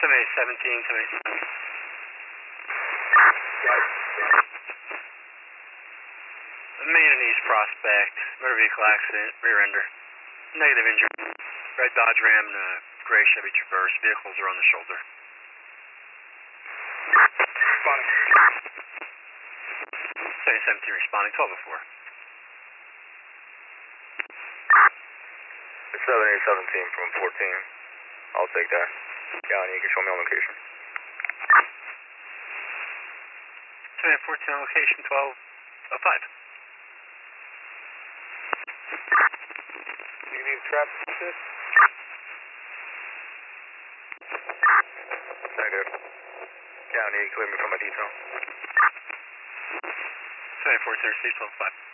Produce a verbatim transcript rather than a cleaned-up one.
seventy-eight seventeen, seventy-eight seventeen. Main and East Prospect, motor vehicle accident, rear ender. Negative injury. Red Dodge Ram and a gray Chevy Traverse. Vehicles are on the shoulder. Responding. seventy seventeen responding, twelve oh four. It's seventy-eight seventeen from fourteen. I'll take that. Yeah, and you can show me on location. seventy-eight fourteen on location, twelve oh five. Do you need trap assist? Negative. Yeah, and you can clear me from my detail. seventy-eight fourteen received, twelve oh five.